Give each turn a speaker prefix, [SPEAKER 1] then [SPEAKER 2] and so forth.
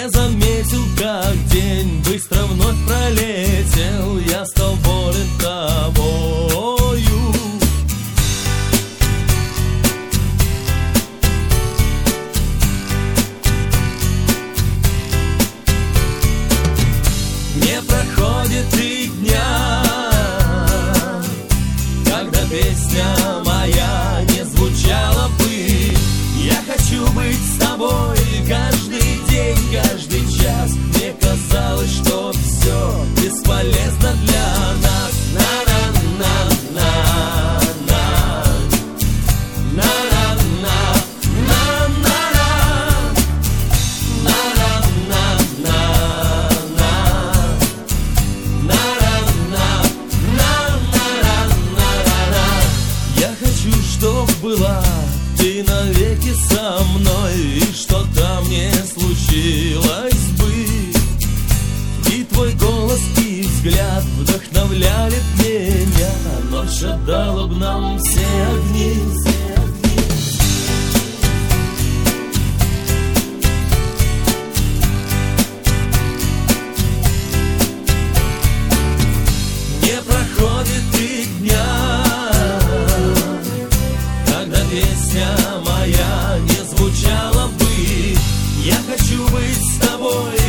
[SPEAKER 1] Не заметил, как день быстро вновь пролетел. Я стал болен тобою. Не проходит 3 дня, когда песня моя не звучала бы. Я хочу быть с тобой каждый день, каждый час. Мне казалось, что все бесполезно для нас. На-на-на-на-на, на-на-на-на-на, на-на-на-на-на. Я хочу, чтоб была ты навеки со мной, и что-то мне случилось бы. И твой голос и взгляд вдохновляли меня. Ночь отдала б нам все огни. Не проходит 3 дня, когда песня моя не звучала бы. Я хочу быть с тобой